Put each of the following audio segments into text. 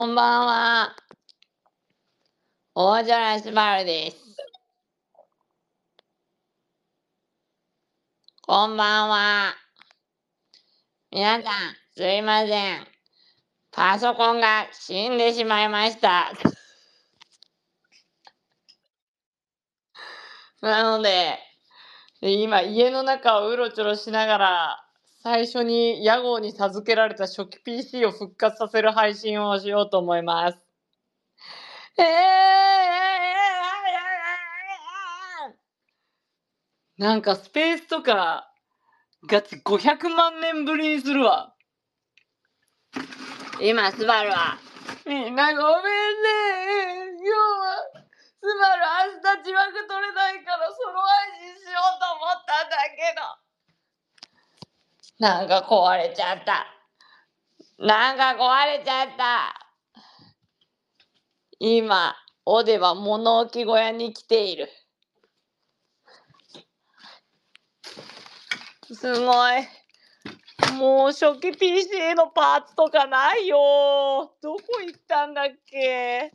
こんばんは。大空すばるです。こんばんは。皆さん、すいません。パソコンが死んでしまいました。なので、今家の中をうろちょろしながら、最初に屋号に授けられた初期 PC を復活させる配信をしようと思います。なんかスペースとかガチ500万年ぶりにするわ。今スバルはみんなごめんね。今日はスバル明日字幕取れないからソロ配信しようと思ったんだけど、なんか壊れちゃった。今オデは物置小屋に来ている。すごい。もう初期 PC のパーツとかないよ。どこ行ったんだっけ。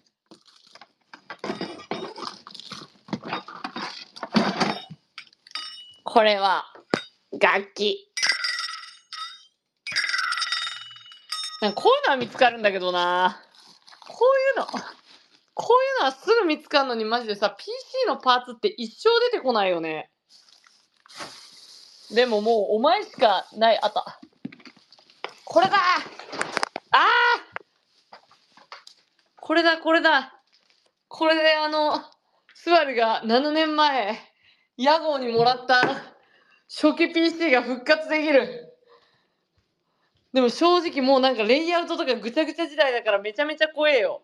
これは楽器。なんかこういうのは見つかるんだけどな。こういうのはすぐ見つかるのに、マジでさ PC のパーツって一生出てこないよね。でももうお前しかない。あった。これだ。これだ。これでスバルが7年前屋号にもらった初期 PC が復活できる。でも正直もうなんかレイアウトとかぐちゃぐちゃ時代だからめちゃめちゃ怖えよ。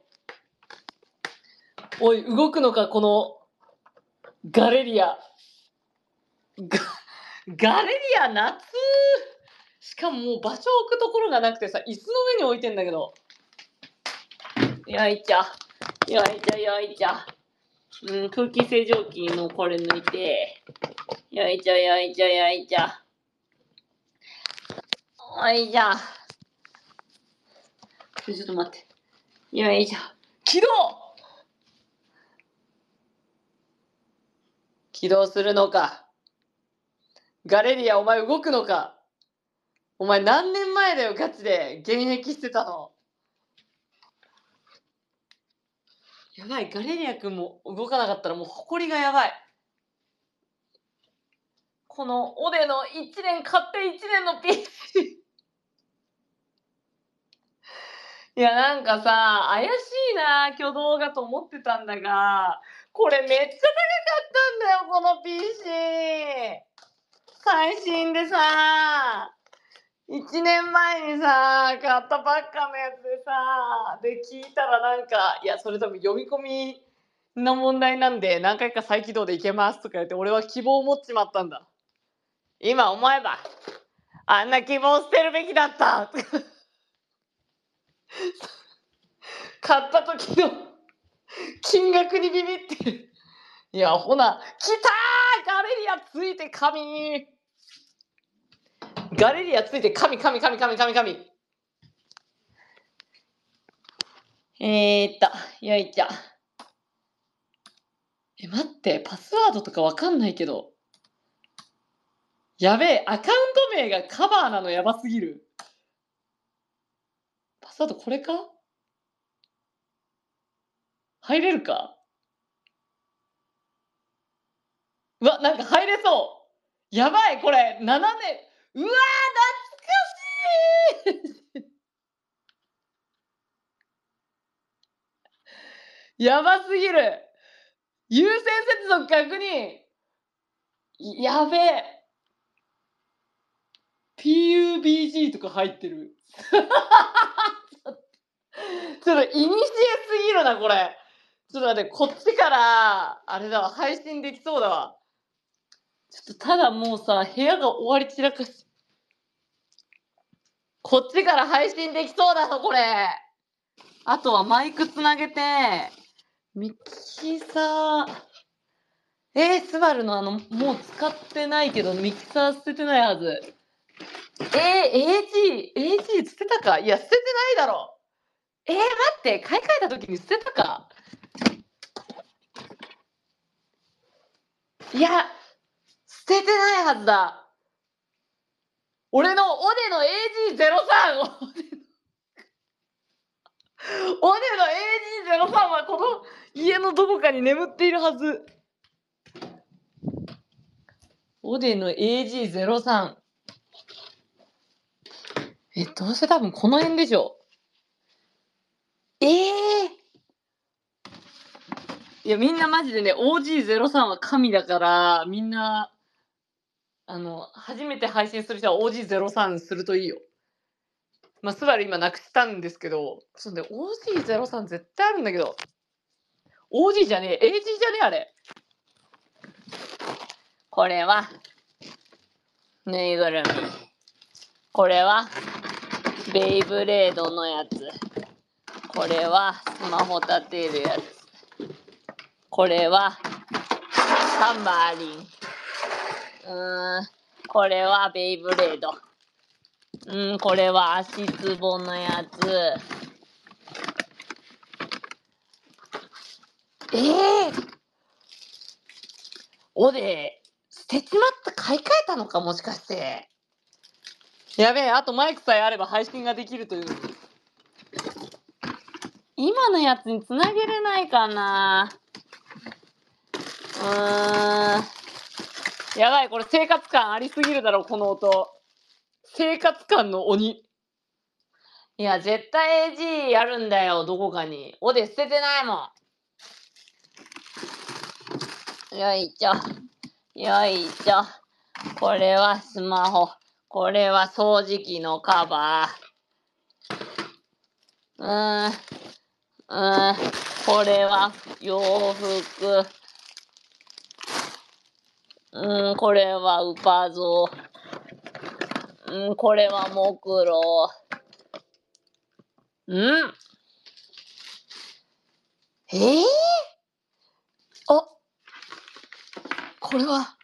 おい、動くのかこのガレリア。ガレリア夏。しかももう場所置くところがなくてさ、椅子の上に置いてんだけど。よいちょ。空気清浄機のこれ抜いて。よいちょ。おいしょ。ちょっと待って。よいしょ。起動するのか。ガレリアお前動くのか。お前何年前だよガチで現役してたの。やばい、ガレリア君も動かなかったらもう埃がやばい。このオデの買って1年の PC いやなんかさ、怪しいな挙動がと思ってたんだが、これめっちゃ高かったんだよこの PC。最新でさ、1年前にさ買ったばっかのやつでさ、で聞いたらなんか、いやそれ多分読み込みの問題なんで何回か再起動でいけますとか言って、俺は希望を持っちまったんだ。今思えばあんな希望捨てるべきだった買った時の金額にビビってる。いやほな、来たーガレリアついて神。ガレリアついて神。よいちょ。待って、パスワードとかわかんないけど。やべえ、アカウント名がカバーなのやばすぎる。パスワードこれか？入れるか？うわ、なんか入れそう。やばい、これ、7年。うわー、懐かしいやばすぎる。優先接続確認。やべえ。PUBG とか入ってる。ちょっとイニシエすぎるな、これ。ちょっと待って、こっちから、あれだわ、配信できそうだわ。ちょっとただもうさ、部屋が終わり散らかし。こっちから配信できそうだぞ、これ。あとはマイクつなげて、ミキサー。スバルのもう使ってないけど、ミキサー捨ててないはず。AG 捨てたか？いや、捨ててないだろ。 待って、買い替えた時に捨てたか。いや、捨ててないはずだ。俺のオデの AG03 オデの AG03 はこの家のどこかに眠っているはず。オデの AG03。どうせ多分この辺でしょ。いや、みんなマジでね、OG03 は神だから、みんな、初めて配信する人は OG03 するといいよ。まあ、スバル今なくしたんですけど、そうね、OG03 絶対あるんだけど、OG じゃねえ、AG じゃねえ、あれ。これは、ぬいぐるみ。これは、ベイブレードのやつ。これは、スマホ立てるやつ。これは、タンバーリン。これはベイブレード。これは足つぼのやつ。おで、捨てちまった買い替えたのかもしかして。やべえ、あとマイクさえあれば配信ができるという。今のやつにつなげれないかな。やばい、これ生活感ありすぎるだろ、この音。生活感の鬼。いや、絶対 AG やるんだよ、どこかに。おで捨ててないもん。よいしょ。よいしょ。これはスマホ。これは掃除機のカバー。これは洋服。これはウパゾー。これは木ロー。あ、これは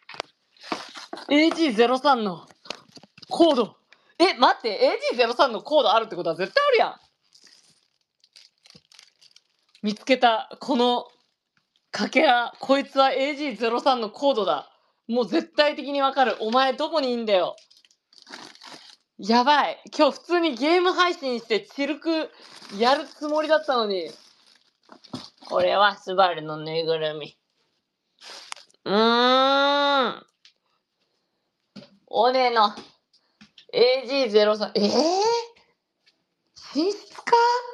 AG03 のコード。待って、AG03 のコードあるってことは絶対あるやん。見つけた。このかけら。こいつは AG03 のコードだ。もう絶対的にわかる。お前どこにいんだよ。やばい。今日普通にゲーム配信してチルクやるつもりだったのに。これはスバルのぬいぐるみ。オネの AG03。寝室か。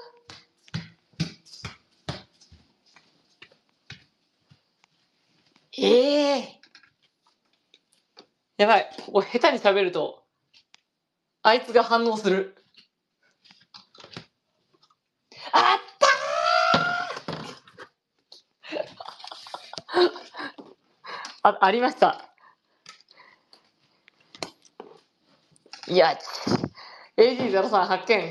やばい。これ下手に喋るとあいつが反応する。あったーありました。いや、AG03 発見。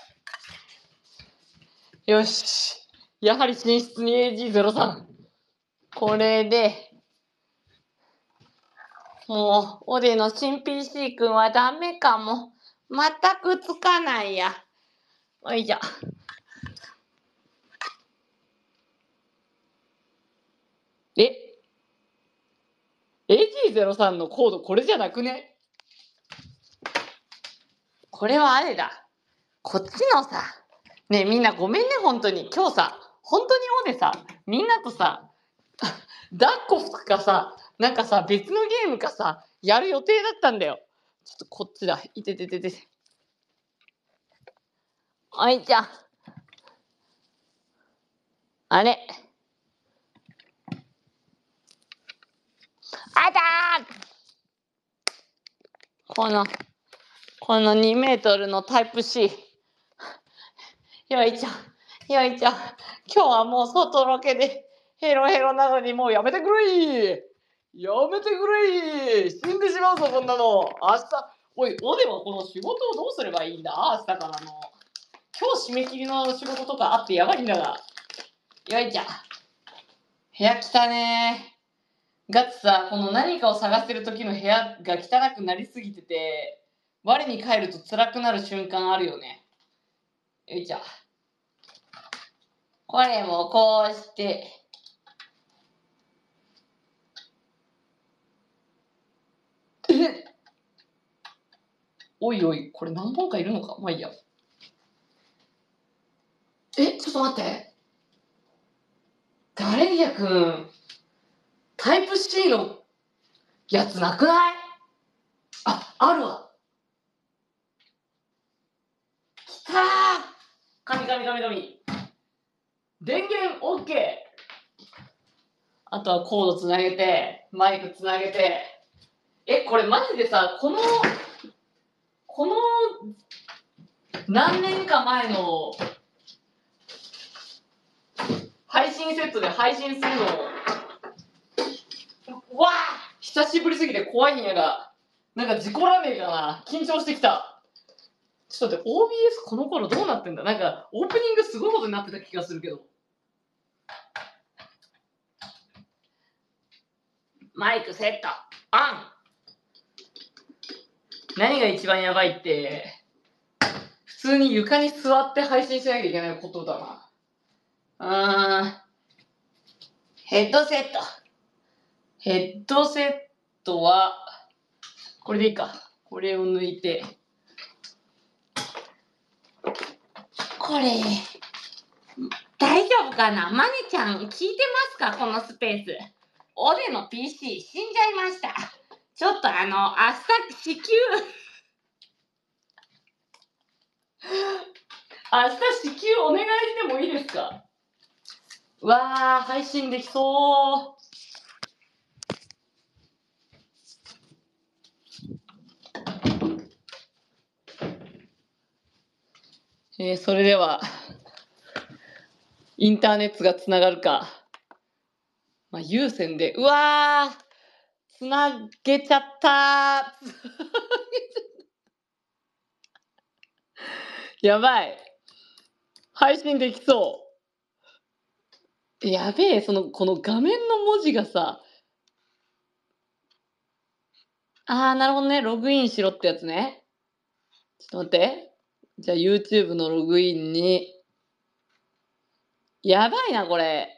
よし。やはり寝室に AG03。これで、もう、オデの新 PC 君はダメかも。全くつかないや。おいしょ。AG03 のコードこれじゃなくね？これはあれだ。こっちのさ、ねえみんなごめんね、本当に。今日さ、本当にオデさ、みんなとさ、抱っこかさ、なんかさ、別のゲームかさ、やる予定だったんだよ。ちょっとこっちだ。いてててて。おいちゃん。あれ。あたーこの2メートルのタイプ C。よいちゃん、よいちゃん。今日はもう外ロケでヘロヘロなのにもうやめてくれやめてくれ死んでしまうぞ、こんなの。明日、おい、オデはこの仕事をどうすればいいんだ明日からの。今日締め切りの仕事とかあってやばいんだが。よいちゃん。部屋汚ねー。ガッツさ、この何かを探してる時の部屋が汚くなりすぎてて、我に返ると辛くなる瞬間あるよね。よいちゃん。 これもこうして。おいおい、これ何本かいるのか。まあいいや。ちょっと待って。ガレリアくん、タイプ C のやつなくない？あるわ。きたー！神。電源 OK。あとはコードつなげて、マイクつなげて。これマジでさ、この何年か前の配信セットで配信するの、わあ久しぶりすぎて怖いんやが、なんか事故らねえかな。緊張してきた。ちょっと待って、OBS この頃どうなってんだ。なんかオープニングすごいことになってた気がするけど。マイクセットオン。何が一番やばいって、普通に床に座って配信しなきゃいけないことだな。ヘッドセット。ヘッドセットは、これでいいか。これを抜いて。これ、大丈夫かな？マネちゃん、聞いてますか？このスペース。オデの PC 死んじゃいました。ちょっと明日支給お願いしてもいいですか？わー、配信できそう。それでは、インターネットがつながるか。まあ、有線で、うわー、つなげちゃったー。やばい。配信できそう。やべえ、この画面の文字がさ、なるほどね。ログインしろってやつね。ちょっと待って。じゃあ YouTube のログインに。やばいな、これ。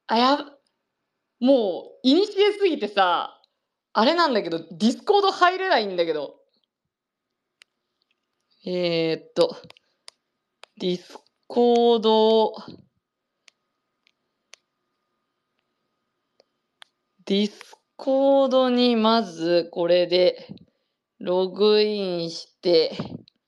もう、いにしえすぎてさ、あれなんだけど、ディスコード入れないんだけど。ディスコード、にまずこれでログインして、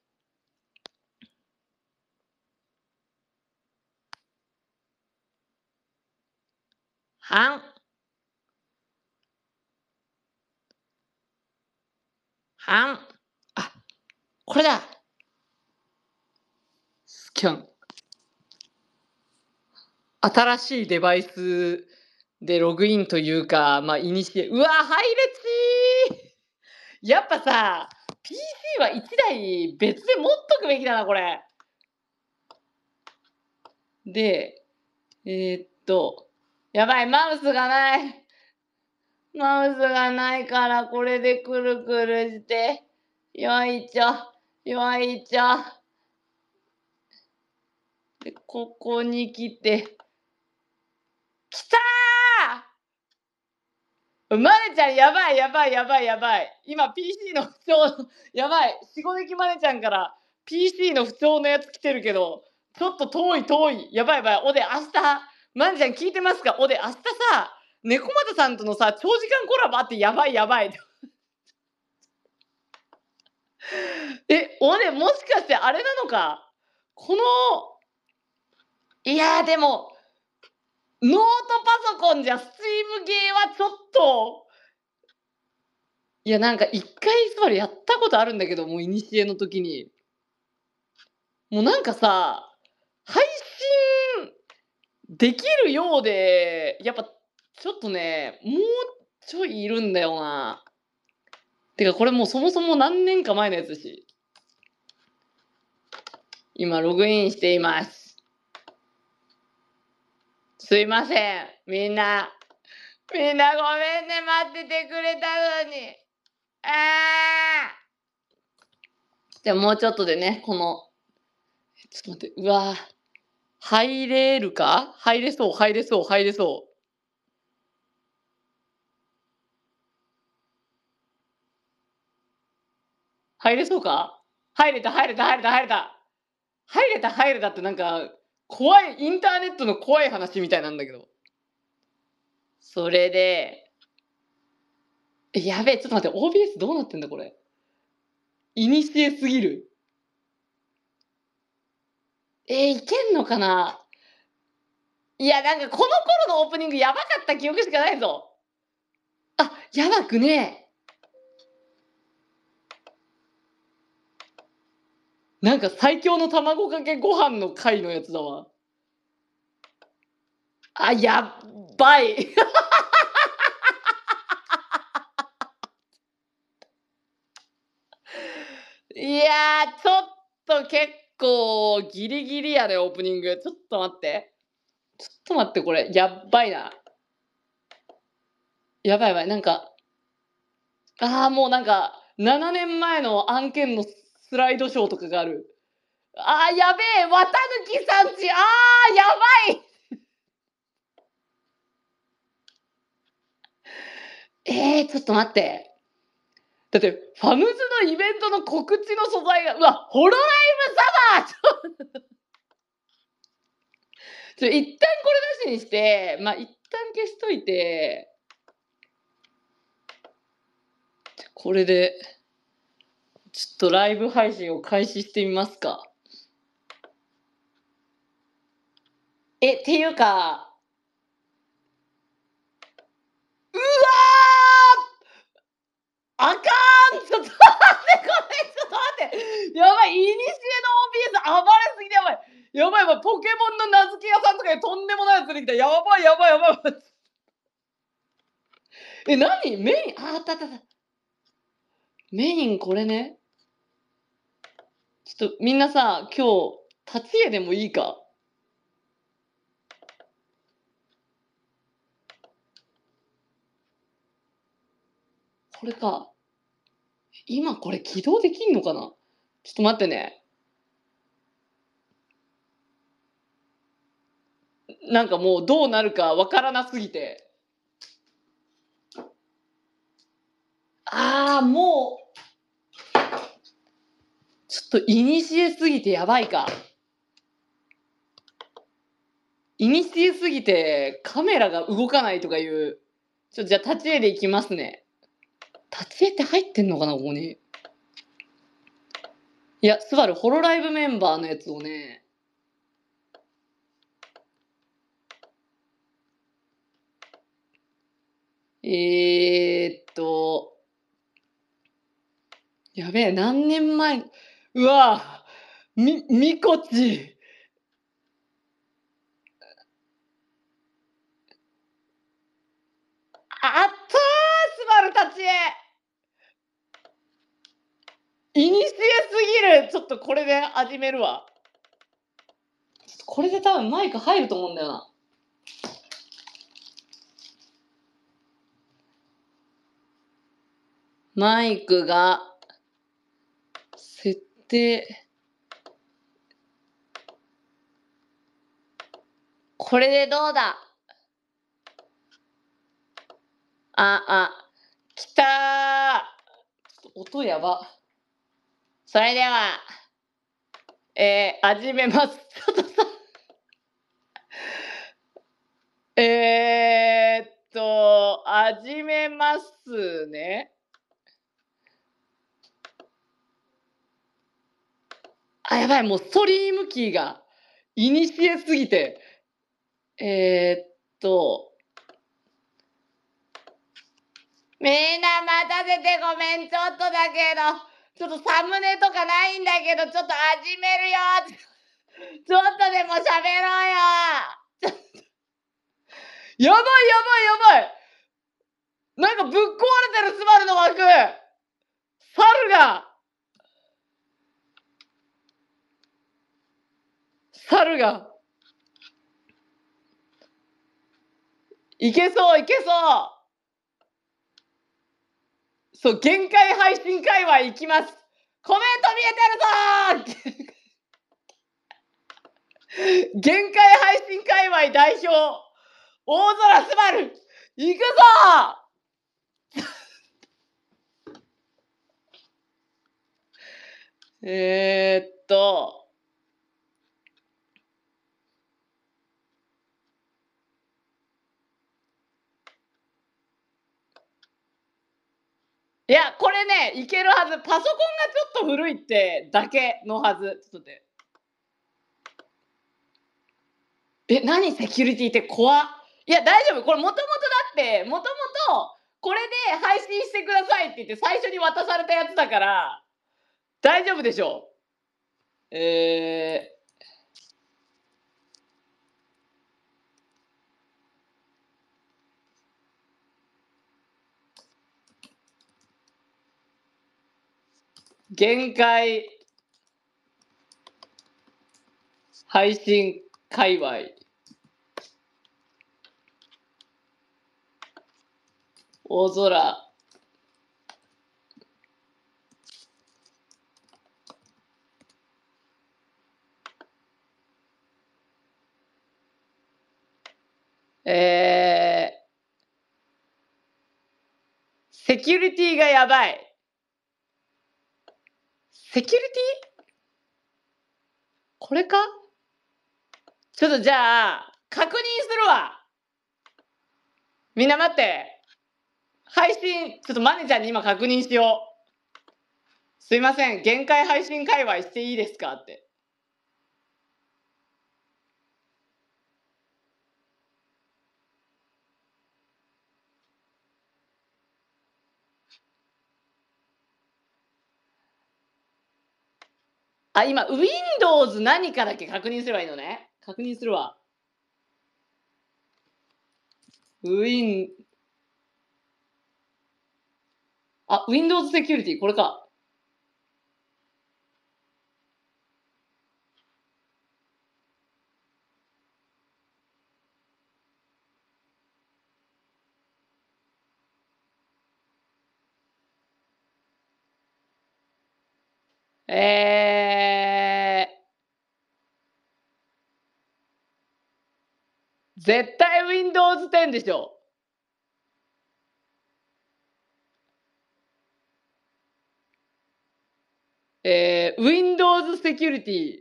これだ。スキャン。新しいデバイスでログインというか、まあ、イニシエ、うわ、配列やっぱさ、PC は1台別で持っとくべきだな、これ。で、やばい、マウスがない。マウスがないから、これでくるくるして、よいしょ、よいしょ。で、ここに来て、きたー！マネちゃん、やばい。今、PC の不調、やばい。しごできマネちゃんから、PC の不調のやつ来てるけど、ちょっと遠い。やばい。おで、明日、マネちゃん聞いてますか？おで、明日さ、猫又さんとのさ、長時間コラボあってやばい。おで、もしかしてあれなのか？この、いやでも、ノートパソコンじゃスチームゲーはちょっと、いやなんか一回座りやったことあるんだけど、もう古の時に。もうなんかさ、配信できるようで、やっぱちょっとね、もうちょいいるんだよな。てかこれもうそもそも何年か前のやつだし。今ログインしています。すいません。みんなごめんね、待っててくれたのに。じゃあもうちょっとでね、ちょっと待って、うわ入れるか？入れそう入れそう入れそう。入れそうか？入れた入れた入れた入れた。入れた入れたってなんか、怖いインターネットの怖い話みたいなんだけど。それで、やべえ、ちょっと待って、OBS どうなってんだこれ。古すぎる。いけんのかな？いや、なんかこの頃のオープニングやばかった記憶しかないぞ。あ、やばくねえ。なんか最強の卵かけご飯の回のやつだわ。あ、やっばい。いや、ちょっと結構ギリギリやね、オープニング。ちょっと待って。ちょっと待って、これ、やっばいな。やばいやばい、なんか、もうなんか、7年前の案件のスライドショーとかがある。やべえ、綿貫さんち、やばい。ちょっと待って。だって、ファムズのイベントの告知の素材が、うわ、ホロライブサマー一旦これなしにして、まあ、一旦消しといて、これで、ちょっとライブ配信を開始してみますか。っていうか、うわあかん、ちょっと待って、ごめん、ちょっと待って。やばい、いにしえの OBS 暴れすぎてやばい。やばいやばい、ポケモンの名付け屋さんとかでとんでもないやつ出てきた。やばいやばいやばいやばい。何メイン、あったあったあった。メインこれね。ちょっとみんなさ、今日、立ち絵でもいいか？これか。今これ起動できんのかな？ちょっと待ってね。なんかもうどうなるかわからなすぎて。もう、ちょっと古すぎてやばいか。古すぎてカメラが動かないとかいう。じゃあ立ち絵でいきますね。立ち絵って入ってんのかな、ここに。いや、スバルホロライブメンバーのやつをね。やべえ、何年前、うわみこち。あったー、スバル立ち絵。いにしえすぎる。ちょっとこれで始めるわ。これで多分マイク入ると思うんだよな。マイクが、設定。これでどうだ？来たー。音やば。それでは、始めます。ちょっとさ、始めますね。やばい、もうストリームキーが、いにしえすぎて、みんな待たせてごめん、ちょっとだけど、ちょっとサムネとかないんだけど、ちょっと始めるよ。ちょっとでも喋ろうよ。やばいやばいやばい。なんかぶっ壊れてるスバルの枠。猿が。猿が。いけそういけそう。そう、限界配信界隈行きます。コメント見えてるぞー。 限界配信界隈代表、大空すばる、行くぞいや、これね、いけるはず。パソコンがちょっと古いってだけのはず。ちょっと待って。何セキュリティって怖っ。いや、大丈夫。これもともとだって、もともと、これで配信してくださいって言って最初に渡されたやつだから、大丈夫でしょう。限界配信界隈。大空。セキュリティがやばい。セキュリティこれかちょっとじゃあ、確認するわ。みんな待って。配信、ちょっとマネちゃんに今確認しよう。すいません、限界配信界隈していいですかって。今、Windows 何かだけ確認すればいいのね。確認するわ。Windows セキュリティ、これか。絶対 Windows 10でしょ。Windows セキュリティ。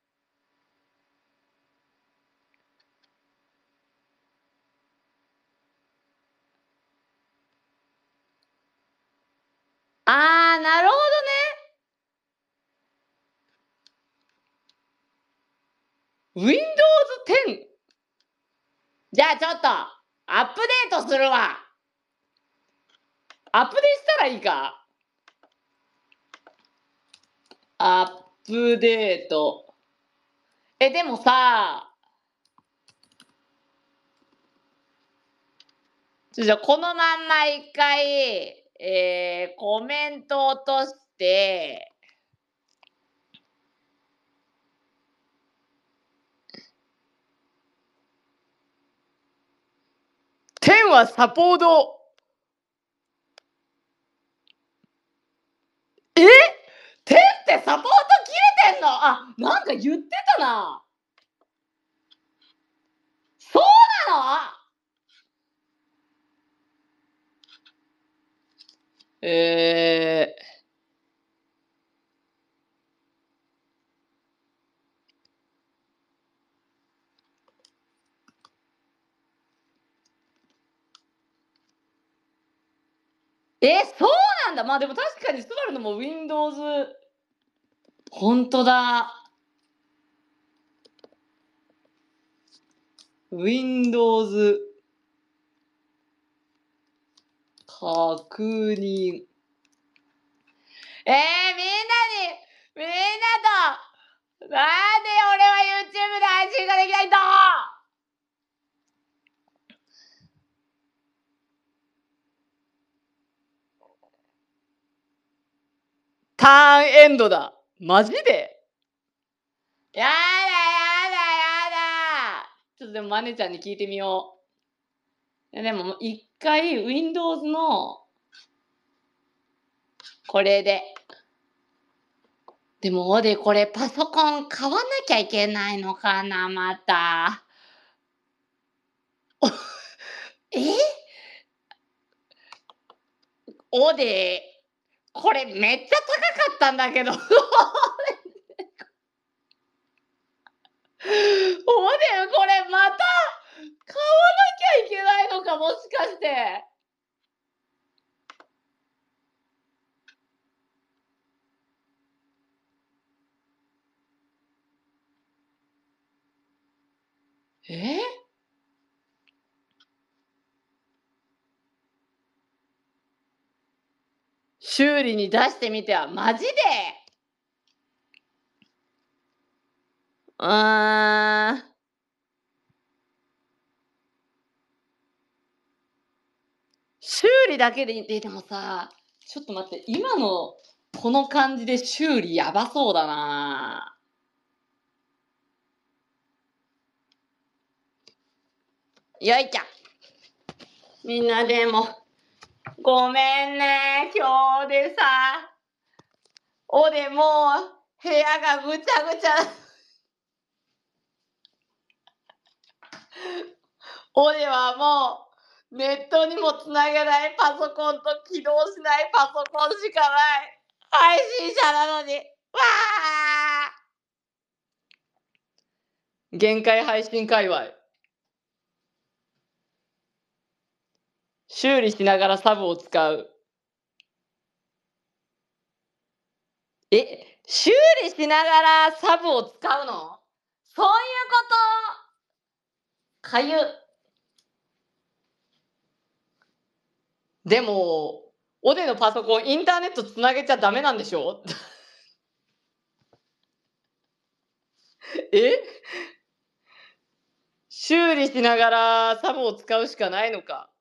なるほどね。Windows 10。じゃあちょっと、アップデートするわ。アップデートしたらいいか。アップデート。でもさ、じゃあこのまんま一回、コメント落として、10はサポート。10ってサポート切れてんの？なんか言ってたな。そうなの？そうなんだ。まあでも確かにスバルのも Windows、本当だ。Windows 確認。みんなと、なんで俺は YouTube で配信ができないんだ。ターンエンドだ。マジで？やだやだ。ちょっとでもマネちゃんに聞いてみよう。でも一回 Windows のこれででも、これパソコン買わなきゃいけないのかな、また。え？これめっちゃ高かったんだけど。これまた買わなきゃいけないのか、もしかして。え？修理に出してみてはマジで？うーん。修理だけでいいでもさ、ちょっと待って、今のこの感じで修理やばそうだな。よいちゃん。みんなでも、ごめんね、今日でさ。もう、部屋がぐちゃぐちゃ。はもう、ネットにもつなげないパソコンと起動しないパソコンしかない。配信者なのに。わあ！限界配信界隈。修理しながらサブを使う。修理しながらサブを使うの？そういうこと？かゆ。でも、のパソコンインターネットつなげちゃダメなんでしょ？え？修理しながらサブを使うしかないのか。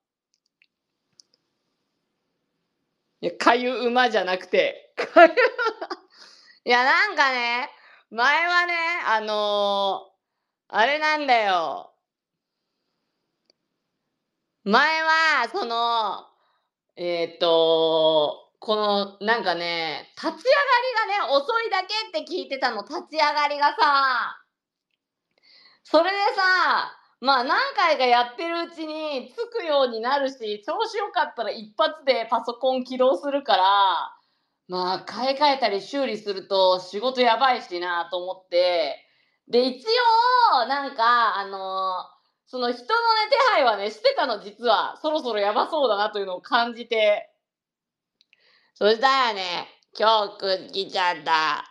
いや、かゆ馬じゃなくて。いや、なんかね、前はね、あれなんだよ。前は、この、なんかね、立ち上がりがね、遅いだけって聞いてたの、立ち上がりがさ。それでさ、まあ、何回かやってるうちにつくようになるし、調子良かったら一発でパソコン起動するから、まあ、買い替えたり修理すると仕事やばいしなと思って、で、一応、なんか、その人のね、手配はね、してたの、実は。そろそろやばそうだなというのを感じて。そしたらね、今日くん来ちゃった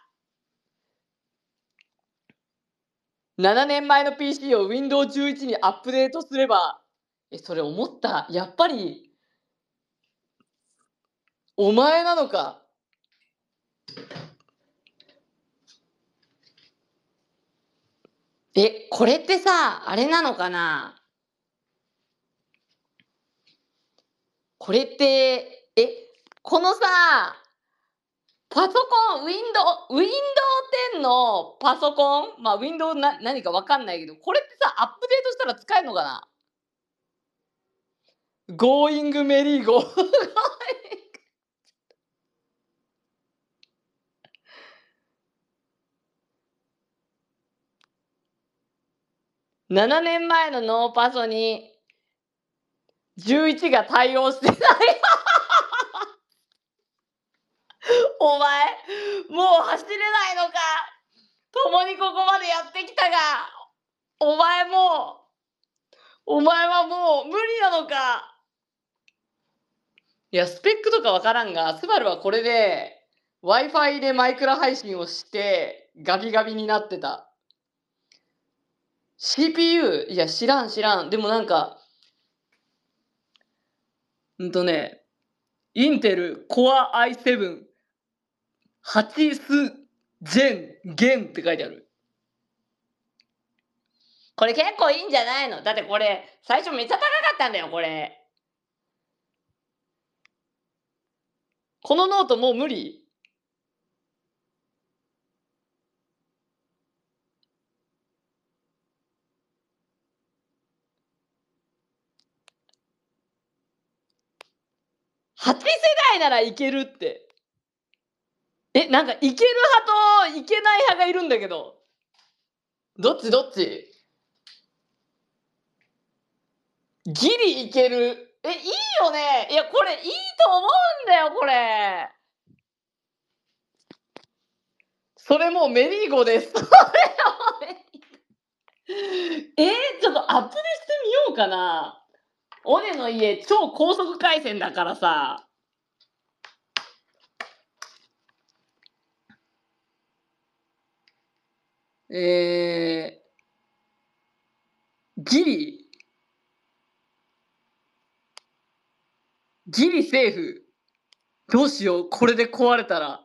。7年前の PC を Windows 11にアップデートすれば、それ思った。やっぱり、お前なのか。これってさ、あれなのかな。これって、このさ、パソコン、Windows 10のパソコン、まあ、Windows 何かわかんないけど、これってさ、アップデートしたら使えるのかな。Going Merry-Go。7年前のノーパソに11が対応してない。お前、もう走れないのか。共にここまでやってきたが、お前もお前はもう無理なのか。いや、スペックとかわからんが、スバルはこれで Wi-Fi でマイクラ配信をしてガビガビになってた。CPU、いや、知らん。でもなんか、インテル Core i7 8スジェンゲンって書いてある。これ結構いいんじゃないの？だってこれ、最初めっちゃ高かったんだよ、これ。このノートもう無理？8世代ならいけるって。 なんかいける派といけない派がいるんだけど。どっちどっち？ギリいける。いいよね。いや、これいいと思うんだよ、これ。それもうメリーゴです。それもメちょっとアップデしてみようかな。オネの家、超高速回線だからさ。ギリギリセーフ。どうしよう、これで壊れたら。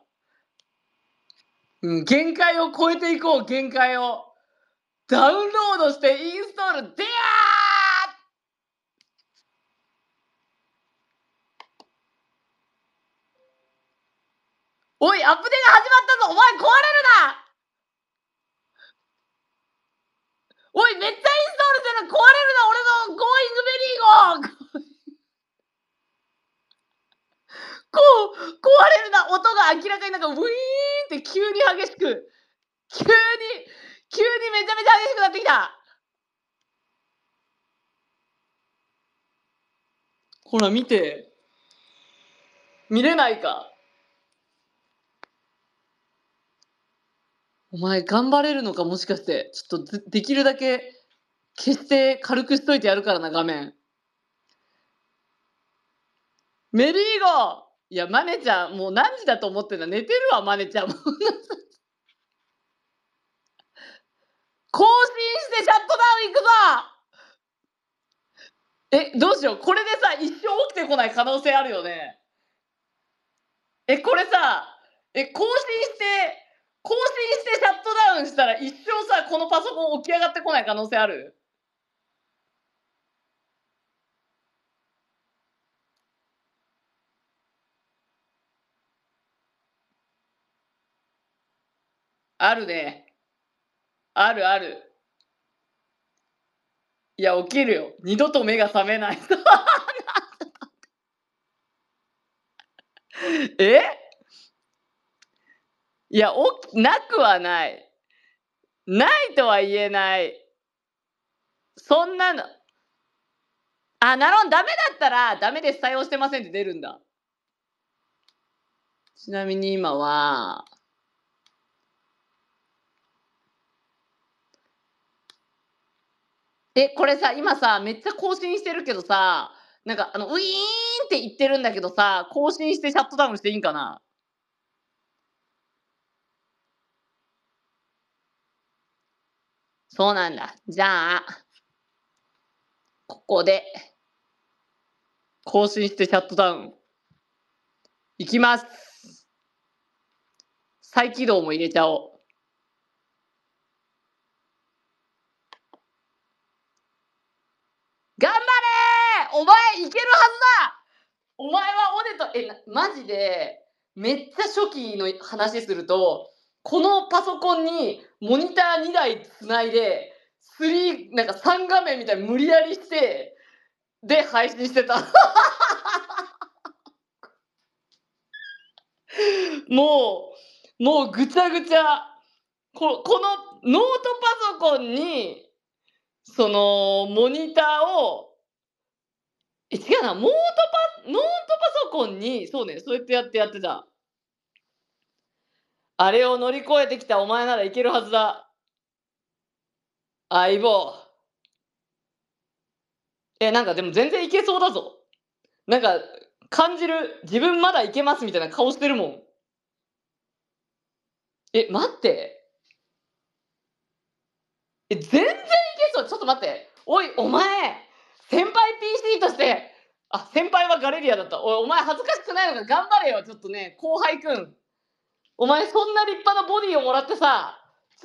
限界を超えていこう、限界を。ダウンロードしてインストール、でやー！おい、アップデート始まったぞ！お前壊れるな！おい、めっちゃインストールしてる！壊れるな！俺のゴーイングメリーゴー！壊れるな！音が明らかになんかウィーンって急に激しく、急にめちゃめちゃ激しくなってきた！ほら見て。見れないか？お前頑張れるのか、もしかして。ちょっとできるだけ消して軽くしといてやるからな、画面。メリーゴー！いや、マネちゃん、もう何時だと思ってんだ。寝てるわ、マネちゃんも。更新してシャットダウン行くぞ！どうしよう。これでさ、一生起きてこない可能性あるよね。これさ、更新してシャットダウンしたら一生さ、このパソコン起き上がってこない可能性ある？あるね。あるある。いや、起きるよ。二度と目が覚めない。え？いや、なくはない。ないとは言えない。そんなのなるほど、ダメだったら、ダメです、対応してませんって出るんだ。ちなみに今はこれさ、今さ、めっちゃ更新してるけどさ、なんかウィーンって言ってるんだけどさ、更新してシャットダウンしていいんかな？そうなんだ。じゃあ、ここで更新してシャットダウンいきます。再起動も入れちゃおう。頑張れー！お前いけるはずだ！お前はオネと、マジで、めっちゃ初期の話すると、このパソコンにモニター2台つないで、なんか3画面みたいに無理やりして、で配信してた。もうぐちゃぐちゃ。このノートパソコンに、そのモニターを、違うな、ノートパソコンに、そうね、そうやってやってた。あれを乗り越えてきたお前ならいけるはずだ。相棒。なんかでも全然いけそうだぞ。なんか、感じる。自分まだいけますみたいな顔してるもん。待って。全然いけそう。ちょっと待って。おい、お前、先輩 PC として、先輩はガレリアだった。お前恥ずかしくないのか頑張れよ。ちょっとね、後輩くん。お前そんな立派なボディをもらってさ、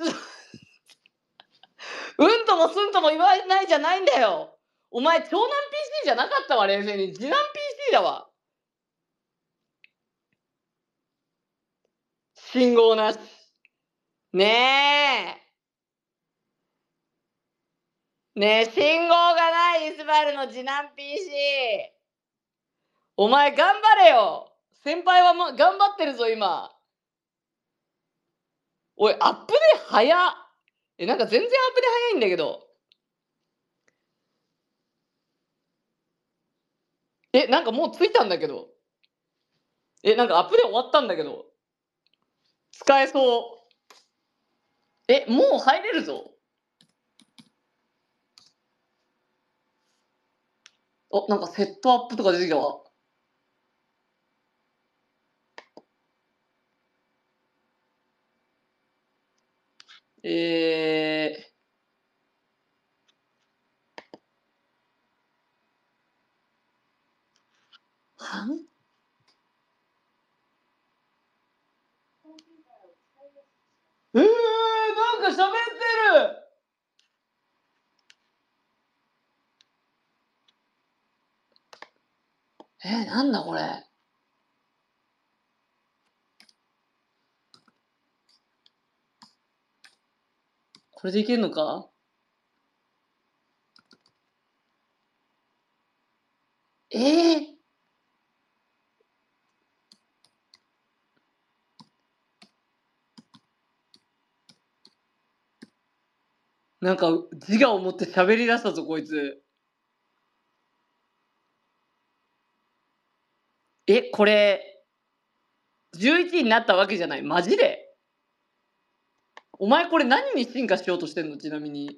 うんともすんとも言わないじゃないんだよ。お前長男 PC じゃなかったわ、冷静に。次男 PC だわ。信号なし。ね信号がないイスバルの次男 PC。お前頑張れよ。先輩は頑張ってるぞ、今。 おい、アップデ早っ。なんか全然アップデ早いんだけど。なんかもうついたんだけど。なんかアップデ終わったんだけど。使えそう。もう入れるぞ。なんかセットアップとか出てきたわ。はんなんか喋ってる。なんだこれ。これでいけんのか。なんか自我を持って喋り出したぞこいつ。これ11になったわけじゃない。マジで。お前これ何に進化しようとしてんの。ちなみに。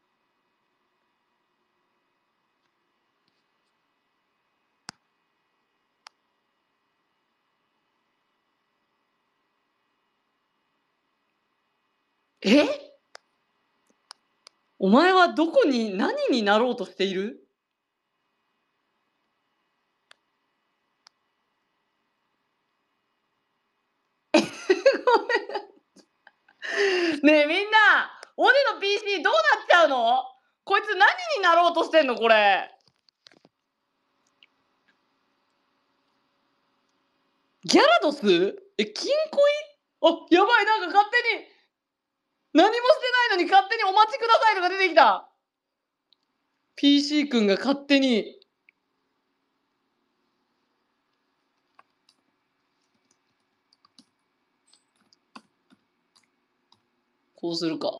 お前はどこに何になろうとしている。ねえみんな、オネの PC どうなっちゃうの。こいつ何になろうとしてんのこれ。ギャラドス。金庫い。やばい、なんか勝手に何もしてないのに勝手にお待ちくださいとか出てきた。 PC 君が勝手に。こうするか。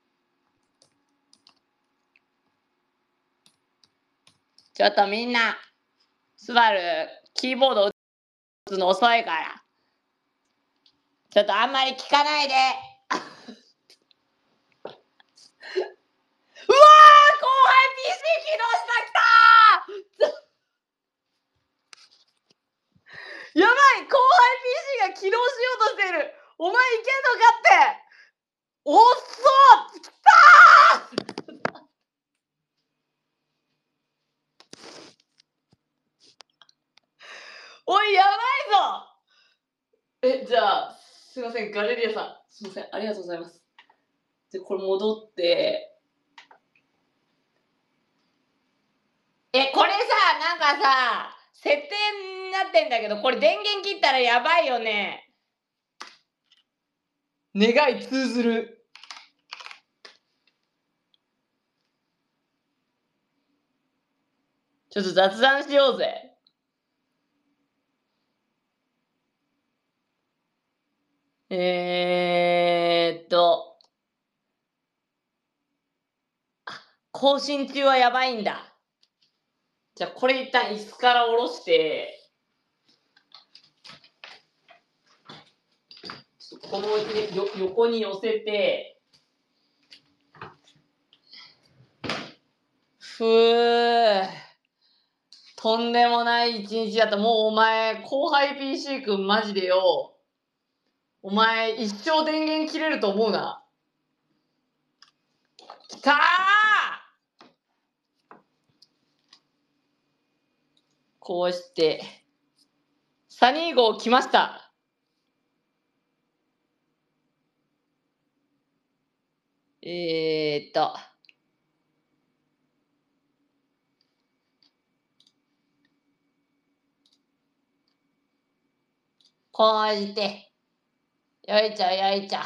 ちょっとみんな、スバルキーボード打つの遅いから、ちょっとあんまり聞かないで。うわー、後輩 PC 起動した。きたー。やばい、後輩 PC が起動しようとしている。お前いけんのかって。おっそ。きたー。おい、やばいぞ。じゃあすいません、ガレリアさん、すいません、ありがとうございます。でこれ戻って、これさ、なんかさ、設定になってんだけど、これ電源切ったらやばいよね。願い通ずる。ちょっと雑談しようぜ。更新中はやばいんだ。じゃあこれ一旦椅子から下ろして、この横に寄せて、とんでもない一日だった。もうお前、後輩 PC 君マジでよ。お前、一生電源切れると思うな。きたー。こうして、サニー号来ました。こうして、よいちゃよいちゃ。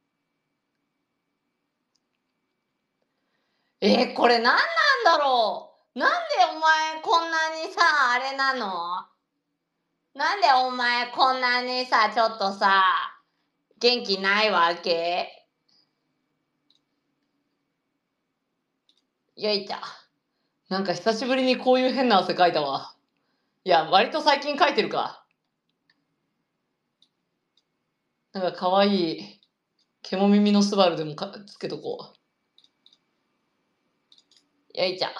これ何なんだろう。なんでお前こんなにさ、あれなの。なんでお前こんなにさ、ちょっとさ、 元気ないわけ？よいちゃ。なんか久しぶりにこういう変な汗かいたわ。いや、割と最近かいてるか。なんかかわいい、獣耳のスバルでもつけとこう。よいちゃ。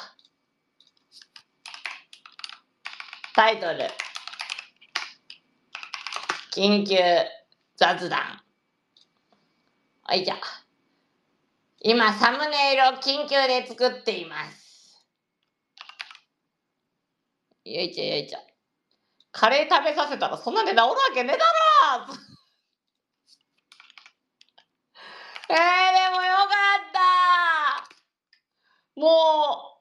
タイトル。緊急雑談。はい、じゃあ。今、サムネイルを緊急で作っています。よいちゃよいちゃ。カレー食べさせたらそんなんで治るわけねえだろでもよかったも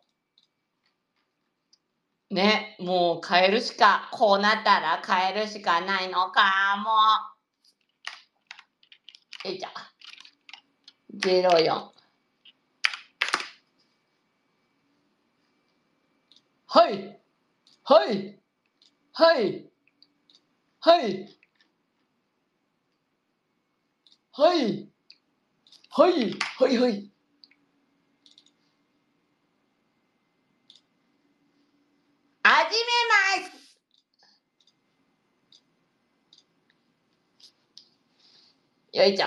う、ね、もう変えるしか、こうなったら変えるしかないのかも。よいちゃ。04。はい。はい。はい。はい。はい。はい。はいはい。始めます。よいちゃ。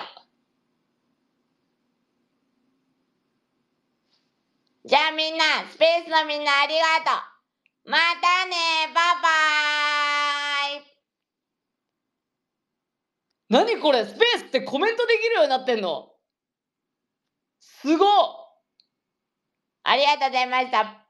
じゃあみんな、スペースのみんなありがとう。またね、バイバーイ。何これ、スペースってコメントできるようになってんの？すごっ。ありがとうございました。